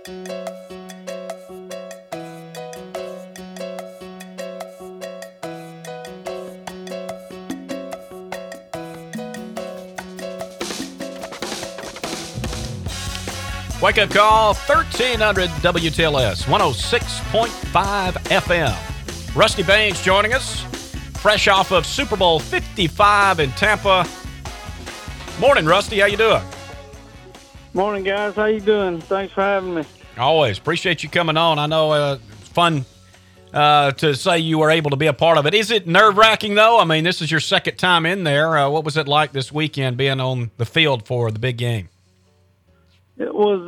Wake up call, 1300 WTLS, 106.5 FM. Rusty Baines joining us, fresh off of Super Bowl 55 in Tampa. Morning, Rusty. How you doing? Morning, guys. How you doing? Thanks for having me. Always. Appreciate you coming on. I know it's fun to say you were able to be a part of it. Is it nerve-wracking, though? I mean, this is your second time in there. What was it like this weekend being on the field for the big game? It was,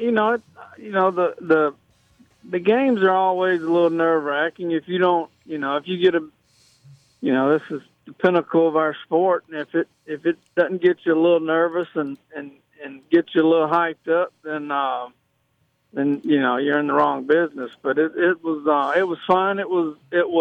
the games are always a little nerve-wracking. If you don't, if you get this is the pinnacle of our sport, and if it doesn't get you a little nervous and get you a little hyped up, then you're in the wrong business. But it was fun. It was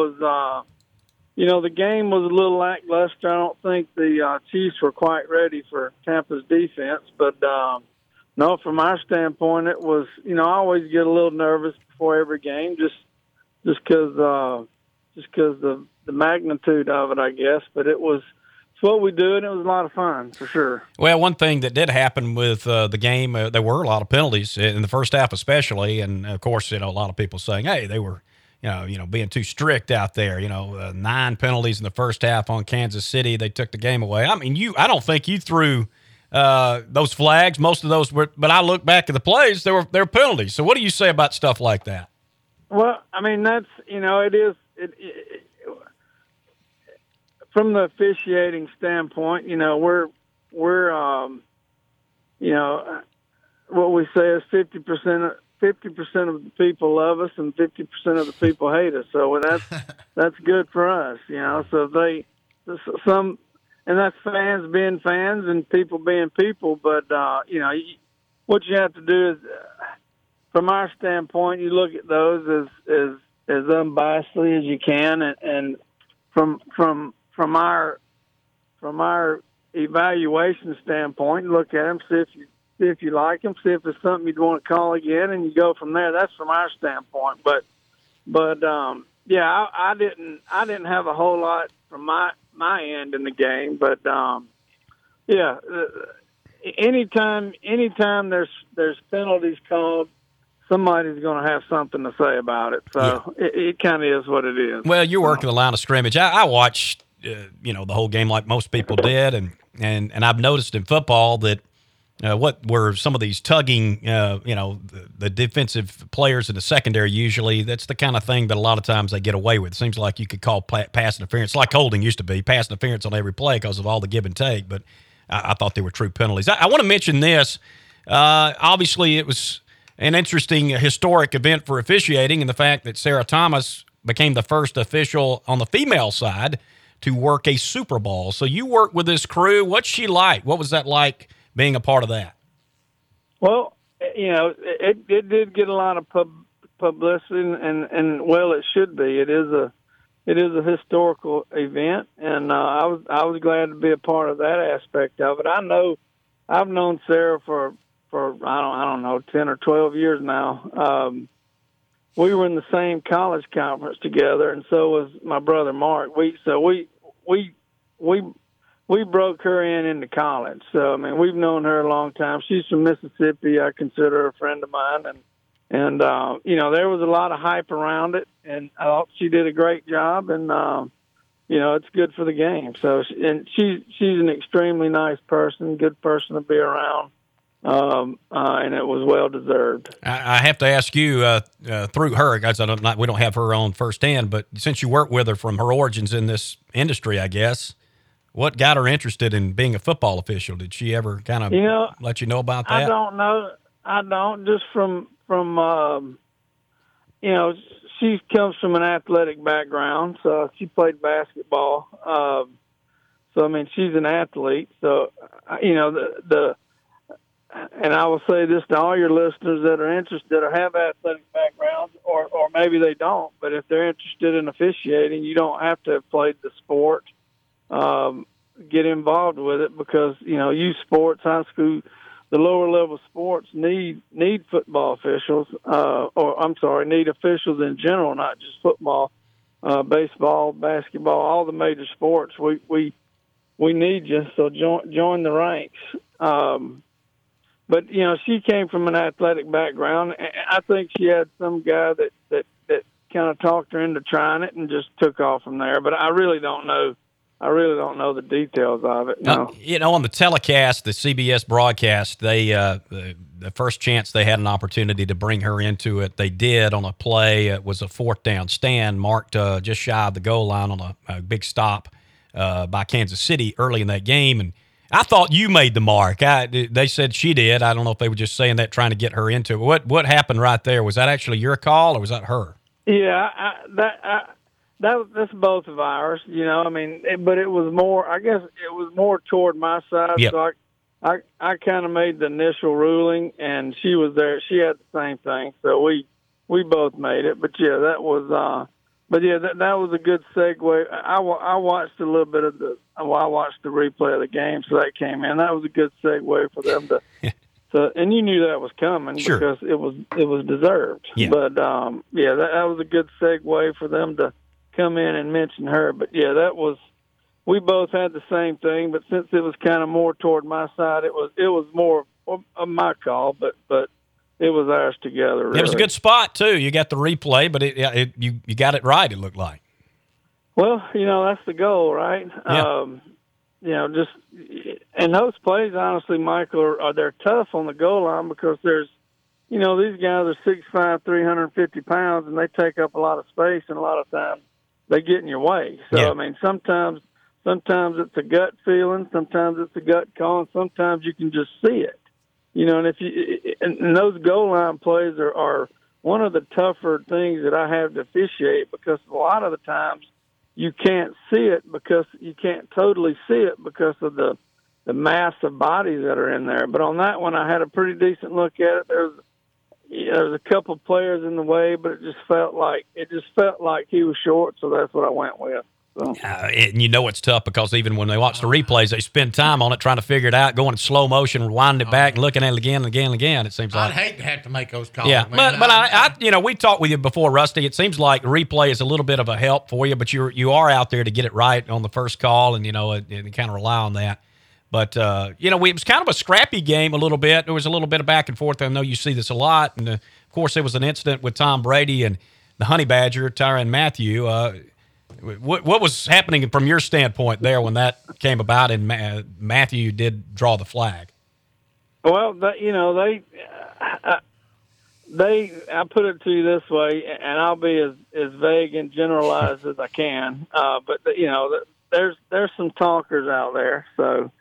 the game was a little lackluster. I don't think the Chiefs were quite ready for Tampa's defense, but. No, from our standpoint, it was, I always get a little nervous before every game just because of the magnitude of it, I guess. But it's what we do, and it was a lot of fun, for sure. Well, one thing that did happen with the game, there were a lot of penalties in the first half especially. And, of course, a lot of people saying, hey, they were, being too strict out there. 9 penalties in the first half on Kansas City. They took the game away. I mean, I don't think you threw – those flags, most of those were, but I look back at the plays, there were penalties. So what do you say about stuff like that? Well, I mean, that's, it is, from the officiating standpoint, we're what we say is 50% of the people love us and 50% of the people hate us. So that's good for us, so and that's fans being fans and people being people. But, what you have to do is, from our standpoint, you look at those as unbiasedly as you can. And from our evaluation standpoint, look at them, see if you like them, see if it's something you'd want to call again, and you go from there. That's from our standpoint. But I didn't have a whole lot from my end in the game, but anytime there's penalties called, somebody's going to have something to say about it. So it kind of is what it is. Well, you're working the line of scrimmage. I watched the whole game like most people did, and I've noticed in football that what were some of these tugging, the defensive players in the secondary, usually that's the kind of thing that a lot of times they get away with. It seems like you could call pass interference, like holding used to be, pass interference on every play because of all the give and take, but I thought they were true penalties. I want to mention this. Obviously, it was an interesting historic event for officiating, and the fact that Sarah Thomas became the first official on the female side to work a Super Bowl. So you worked with this crew. What's she like? What was that like being a part of that? Well, it did get a lot of publicity, and well, it should be. It is a historical event, and I was glad to be a part of that aspect of it. I've known Sarah for I don't know 10 or 12 years now. We were in the same college conference together, and so was my brother Mark. We broke her into college. So, I mean, we've known her a long time. She's from Mississippi. I consider her a friend of mine. And there was a lot of hype around it, and I thought she did a great job. And, it's good for the game. So, and she's an extremely nice person, good person to be around. And it was well-deserved. I have to ask you, through her, guys, we don't have her on firsthand, but since you worked with her from her origins in this industry, I guess, what got her interested in being a football official? Did she ever kind of let you know about that? I don't know. I don't. Just from she comes from an athletic background, so she played basketball. So, I mean, she's an athlete. So, and I will say this to all your listeners that are interested or have athletic backgrounds, or maybe they don't, but if they're interested in officiating, you don't have to have played the sport. Get involved with it because, youth sports, high school the lower level sports need football officials, need officials in general, not just football, baseball, basketball, all the major sports. We need you, so join the ranks. But she came from an athletic background. I think she had some guy that kind of talked her into trying it and just took off from there. But I really don't know. I really don't know the details of it. No. On the telecast, the CBS broadcast, they the first chance they had an opportunity to bring her into it, they did on a play. It was a 4th down stand marked just shy of the goal line on a big stop by Kansas City early in that game. And I thought you made the mark. They said she did. I don't know if they were just saying that, trying to get her into it. What happened right there? Was that actually your call, or was that her? Yeah, that's both of ours. But it was more. I guess it was more toward my side. Yep. So I kind of made the initial ruling, and she was there. She had the same thing, so we both made it. But yeah, that was. That was a good segue. I watched a little bit of I watched the replay of the game, so that came in. That was a good segue for them to. So, and you knew that was coming. Sure. Because it was deserved. Yeah. But that was a good segue for them to come in and mention her. But yeah, that was. We both had the same thing, but since it was kind of more toward my side, it was more of my call. But it was ours together. Really. It was a good spot too. You got the replay, but you got it right. It looked like. Well, that's the goal, right? Yeah. Just and those plays, honestly, Michael, they're tough on the goal line because there's, these guys are 6'5", 350 pounds, and they take up a lot of space, and a lot of times they get in your way. So yeah. I mean, sometimes it's a gut feeling, sometimes it's a gut call, and sometimes you can just see it. And those goal line plays are one of the tougher things that I have to officiate because a lot of the times you can't see it because you can't totally see it because of the mass of bodies that are in there. But on that one, I had a pretty decent look at it. There was a couple of players in the way, but it just felt like he was short, so that's what I went with. So. And it's tough because even when they watch the replays, they spend time on it trying to figure it out, going in slow motion, rewinding it back, and looking at it again and again and again. It seems like I'd hate to have to make those calls. Yeah, man. but we talked with you before, Rusty. It seems like replay is a little bit of a help for you, but you are out there to get it right on the first call, and and kind of rely on that. But it was kind of a scrappy game a little bit. There was a little bit of back and forth. I know you see this a lot, and of course there was an incident with Tom Brady and the Honey Badger, Tyrann Mathieu. What was happening from your standpoint there when that came about and Mathieu did draw the flag? Well, I put it to you this way, and I'll be as vague and generalized as I can. But there's some talkers out there, so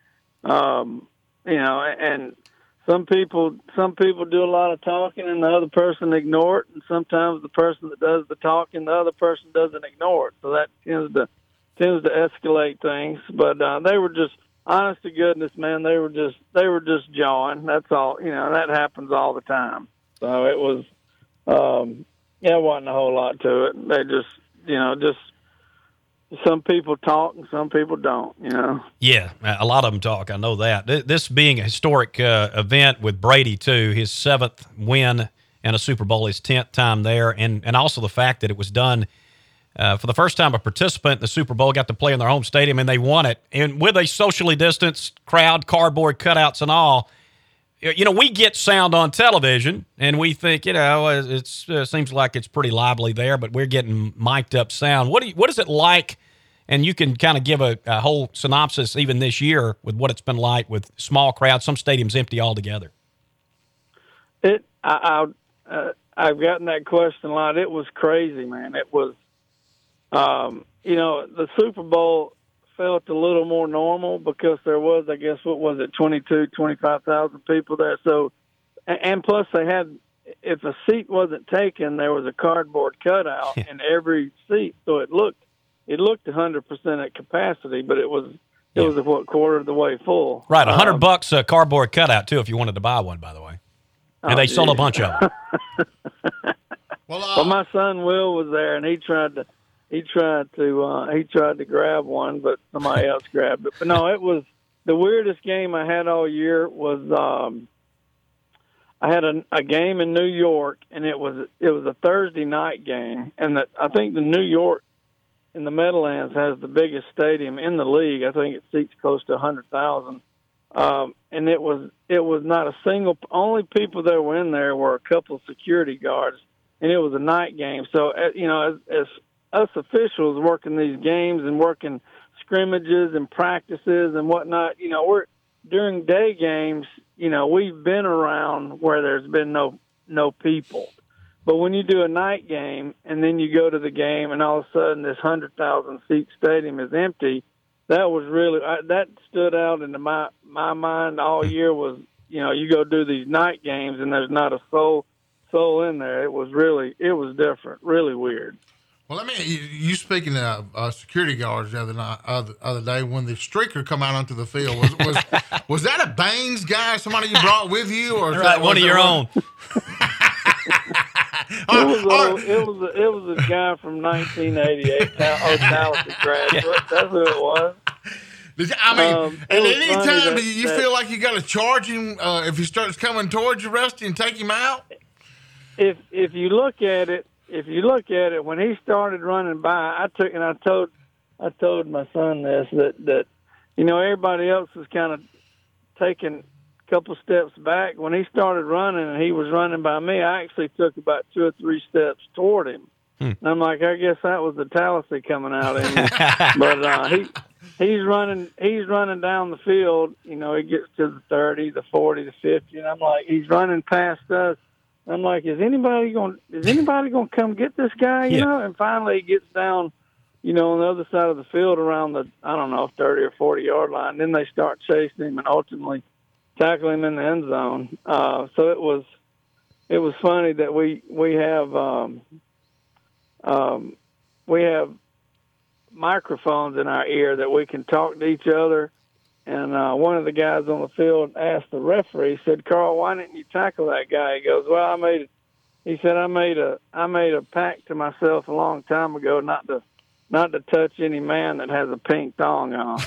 and some people do a lot of talking, and the other person ignore it. And sometimes the person that does the talking, the other person doesn't ignore it. So that tends to escalate things. But they were just, honest to goodness, man, they were just jawing. That's all. That happens all the time. So it was, it wasn't a whole lot to it. They just some people talk and some people don't, Yeah, a lot of them talk. I know that. This being a historic event with Brady, too, his 7th win in a Super Bowl, his 10th time there, and also the fact that it was done for the first time a participant in the Super Bowl got to play in their home stadium, and they won it. And with a socially distanced crowd, cardboard cutouts and all, we get sound on television, and we think, it seems like it's pretty lively there, but we're getting mic'd up sound. What is it like? And you can kind of give a whole synopsis even this year with what it's been like with small crowds, some stadiums empty altogether. I've gotten that question a lot. It was crazy, man. It was, the Super Bowl felt a little more normal because there was, I guess, 25,000 people there. So, and plus they had, if a seat wasn't taken, there was a cardboard cutout in every seat. So it looked 100% at capacity, but it was quarter of the way full. Right. $100 a cardboard cutout too, if you wanted to buy one, by the way. And they sold a bunch of them. Well, my son Will was there, and he tried to grab one, but somebody else grabbed it. But no, it was the weirdest game I had all year. Was I had a game in New York, and it was a Thursday night game, and I think the New York in the Meadowlands has the biggest stadium in the league. I think it seats close to 100,000. And it was not a single. Only people that were in there were a couple of security guards, and it was a night game. So as us officials working these games and working scrimmages and practices and whatnot, we're during day games. We've been around where there's been no people. But when you do a night game and then you go to the game and all of a sudden this 100,000 seat stadium is empty, that was really that stood out into my mind all year. Was you go do these night games and there's not a soul in there. It was different, really weird. Well, you speaking of security guards the other day when the streaker come out onto the field, was that a Baines guy, somebody you brought with you, or right, one of your own? It was a guy from 1988, Tallahassee graduate. That's who it was. At any time do you feel like you got to charge him if he starts coming towards you, Rusty, and take him out? If you look at it, when he started running by, I told my son this that everybody else was kind of taking a couple steps back. When he started running and he was running by me, I actually took about 2 or 3 steps toward him. And I'm like, I guess that was the Tallahassee coming out in me. But he's running down the field. He gets to the 30, the 40, the 50, and I'm like, he's running past us. I'm like, is anybody going to come get this guy? And finally he gets down, on the other side of the field around the 30 or 40 yard line. Then they start chasing him and ultimately tackle him in the end zone. So it was funny that we have microphones in our ear that we can talk to each other. And one of the guys on the field asked the referee, he said, "Carl, why didn't you tackle that guy?" He goes, "Well, I made a pact to myself a long time ago not to touch any man that has a pink thong on."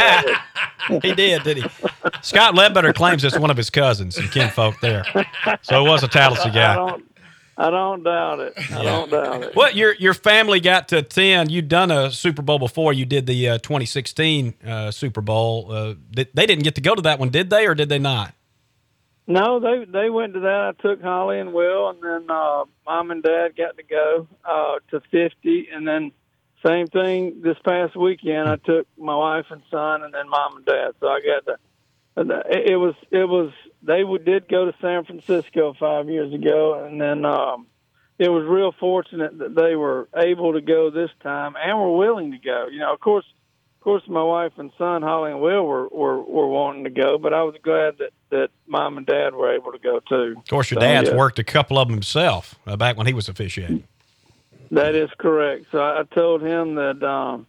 So he did he? Scott Ledbetter claims it's one of his cousins and kinfolk there. So it was a Tallahassee guy. I don't doubt it. I don't doubt it. Well, your family got to attend. You'd done a Super Bowl before. You did the 2016 Super Bowl. They didn't get to go to that one, did they, or did they not? No, they went to that. I took Holly and Will, and then Mom and Dad got to go to 50, and then same thing this past weekend. I took my wife and son, and then Mom and Dad. So I got to. It was. They did go to San Francisco 5 years ago, and then it was real fortunate that they were able to go this time and were willing to go. Of course, my wife and son, Holly and Will, were wanting to go, but I was glad that Mom and Dad were able to go too. Of course, your dad's worked a couple of them himself back when he was officiating. That is correct. So I told him that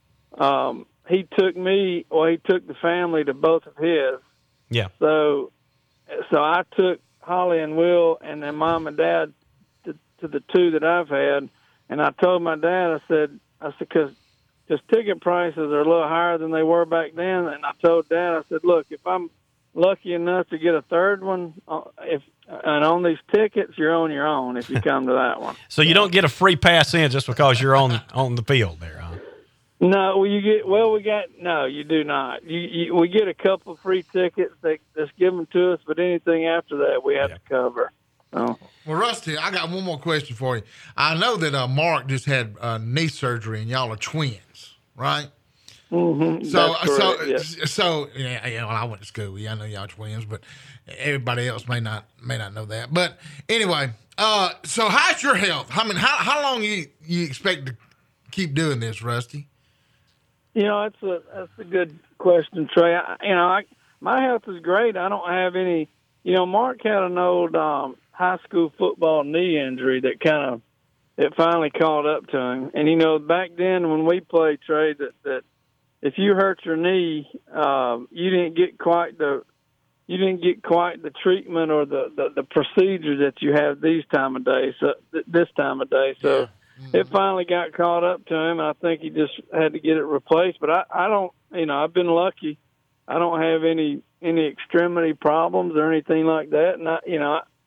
he took the family to both of his. Yeah. So I took Holly and Will and then Mom and Dad to the 2 that I've had, and I told my dad, I said, because ticket prices are a little higher than they were back then, and I told Dad, I said, look, if I'm lucky enough to get a third one, and on these tickets, you're on your own if you come to that one. So you don't get a free pass in just because you're on the field there, huh? No, you do not. We get a couple free tickets that's given to us, but anything after that we have to cover. So. Well, Rusty, I got one more question for you. I know that Mark just had knee surgery, and y'all are twins, right? Mm-hmm. So well, I went to school. I know y'all twins, but everybody else may not know that. But anyway, so how's your health? I mean, how long you expect to keep doing this, Rusty? That's a good question, Trey. My health is great. I don't have any. Mark had an old high school football knee injury that it finally caught up to him. And back then when we played, Trey, that if you hurt your knee, you didn't get quite the treatment or the procedure that you have this time of day. So it finally got caught up to him, and I think he just had to get it replaced. But I don't, I've been lucky. I don't have any extremity problems or anything like that. And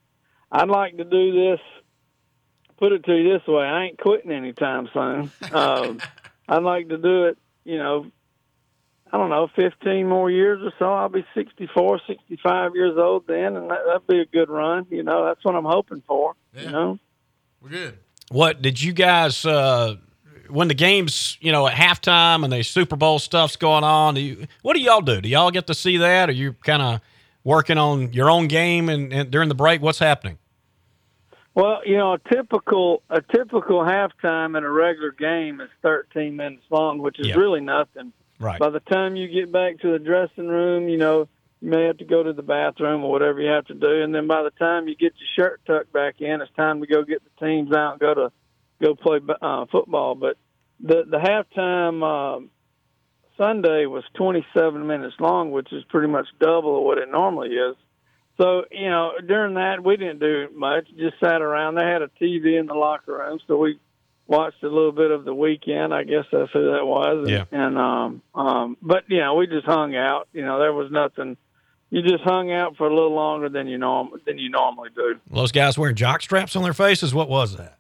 I'd like to do this. Put it to you this way: I ain't quitting anytime soon. I'd like to do it. I don't know, 15 more years or so. I'll be 64, 65 years old then, and that'd be a good run. That's what I'm hoping for. Yeah. We're good. What did you guys? When the game's at halftime and the Super Bowl stuff's going on, what do y'all do? Do y'all get to see that? Or you kind of working on your own game and during the break? What's happening? Well, a typical halftime in a regular game is 13 minutes long, which is really nothing. Right. By the time you get back to the dressing room, you may have to go to the bathroom or whatever you have to do, and then by the time you get your shirt tucked back in, it's time to go get the teams out and go play football. But the halftime Sunday was 27 minutes long, which is pretty much double of what it normally is. So, during that, we didn't do much, just sat around. They had a TV in the locker room, so we watched a little bit of The Weeknd. I guess that's who that was. Yeah. But, we just hung out. There was nothing. You just hung out for a little longer than you normally do. Those guys wearing jock straps on their faces, what was that?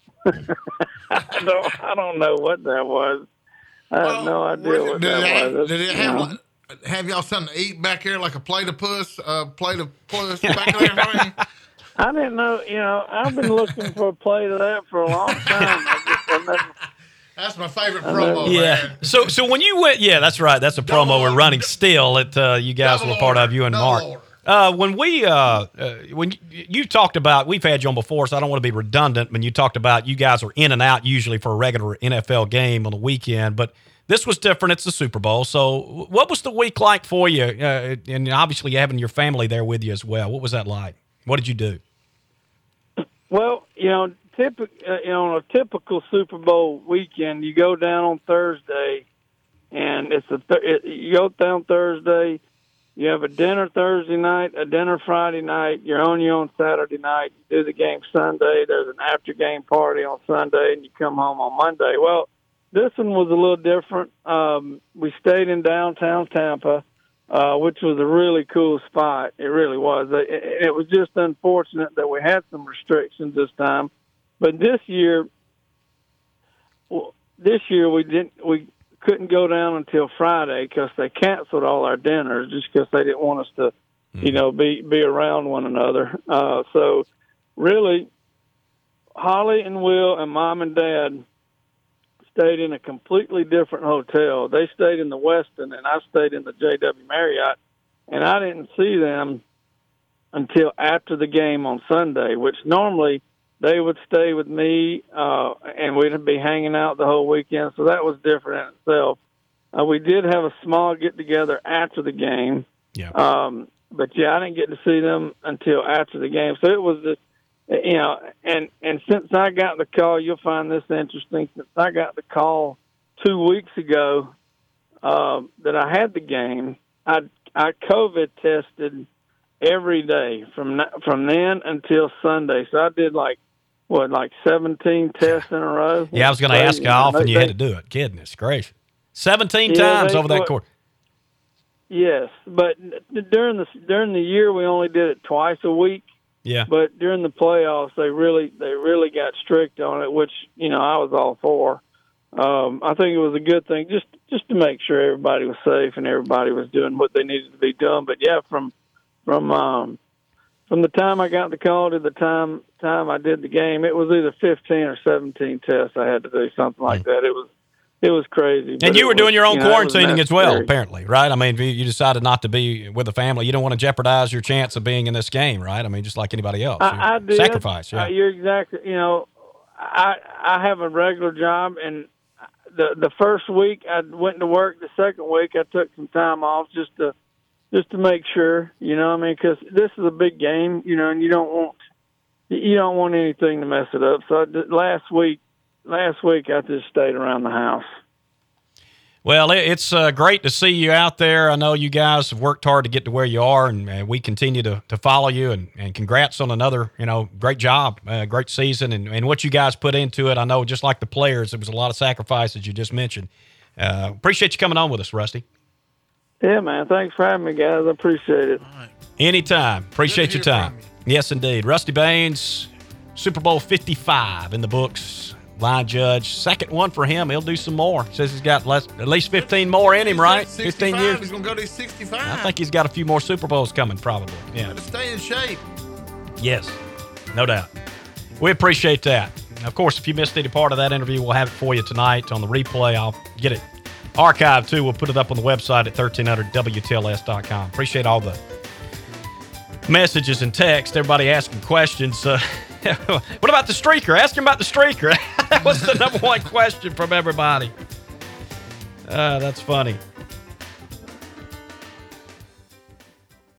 I don't know what that was. I have no idea what that was. Did it have y'all something to eat back here, like a plate of puss back there? I didn't know. I've been looking for a plate of that for a long time. That's my favorite promo. Yeah. Man. So when you went, that's right. That's a promo we're running still that you guys were a part of, you and Mark. When you talked about, we've had you on before, so I don't want to be redundant. When you talked about you guys are in and out usually for a regular NFL game on the weekend, but this was different. It's the Super Bowl. So what was the week like for you? And obviously having your family there with you as well. What was that like? What did you do? Well, on a typical Super Bowl weekend, you go down on Thursday, and you go down Thursday. You have a dinner Thursday night, a dinner Friday night. You're on your own Saturday night. You do the game Sunday. There's an after-game party on Sunday, and you come home on Monday. Well, this one was a little different. We stayed in downtown Tampa, which was a really cool spot. It really was. It was just unfortunate that we had some restrictions this time. But this year we couldn't go down until Friday because they canceled all our dinners just because they didn't want us to, be around one another. So really, Holly and Will and Mom and Dad stayed in a completely different hotel. They stayed in the Westin, and I stayed in the JW Marriott, and I didn't see them until after the game on Sunday, which normally they would stay with me, and we'd be hanging out the whole weekend, so that was different in itself. We did have a small get-together after the game, but, I didn't get to see them until after the game. So it was just, and since I got the call, you'll find this interesting, since I got the call 2 weeks ago that I had the game, I COVID tested every day from then until Sunday. So I did like 17 tests in a row. Yeah, I was going to ask how often you had to do it. Goodness gracious. 17 times over that course. Yes, but during the year we only did it twice a week. Yeah. But during the playoffs they really got strict on it, which I was all for. I think it was a good thing just to make sure everybody was safe and everybody was doing what they needed to be done. But yeah, from the time I got the call to the time I did the game, it was either 15 or 17 tests I had to do, something like that. It was crazy. And you were doing your own quarantining as well, apparently, right? I mean, you decided not to be with the family. You don't want to jeopardize your chance of being in this game, right? I mean, just like anybody else. I did. Sacrifice, yeah. You're exactly, I have a regular job, and the first week I went to work. The second week I took some time off just to make sure, because this is a big game, and you don't want anything to mess it up. So last week I just stayed around the house. Well, it's great to see you out there. I know you guys have worked hard to get to where you are, and we continue to follow you. And congrats on another, great job, great season, and what you guys put into it. I know, just like the players, it was a lot of sacrifices you just mentioned. Appreciate you coming on with us, Rusty. Yeah, man. Thanks for having me, guys. I appreciate it. Anytime. Appreciate your time. Yes, indeed. Rusty Baines, Super Bowl 55 in the books. Line judge. Second one for him. He'll do some more. Says he's got at least 15 more in him, right? 15 years. He's going to go to 65. I think he's got a few more Super Bowls coming, probably. Yeah. Got to stay in shape. Yes, no doubt. We appreciate that. Of course, if you missed any part of that interview, we'll have it for you tonight on the replay. I'll get it archived, too. We'll put it up on the website at 1300WTLS.com. Appreciate all the messages and text, everybody asking questions. What about the streaker? Ask him about the streaker. That was the number one question from everybody. That's funny.